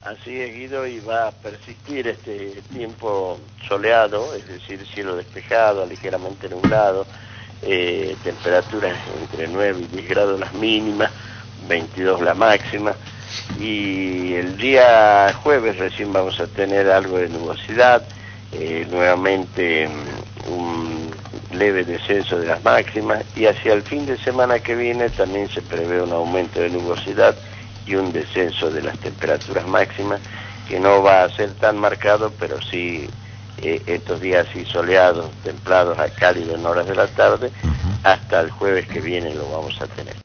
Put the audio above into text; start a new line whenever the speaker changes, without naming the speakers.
Así es, Guido, y va a persistir este tiempo soleado, es decir, cielo despejado, ligeramente nublado, temperaturas entre 9 y 10 grados las mínimas, 22 la máxima, y el día jueves recién vamos a tener algo de nubosidad, nuevamente un leve descenso de las máximas, y hacia el fin de semana que viene también se prevé un aumento de nubosidad y un descenso de las temperaturas máximas, que no va a ser tan marcado, pero sí estos días así soleados, templados a cálidos en horas de la tarde, hasta el jueves que viene lo vamos a tener.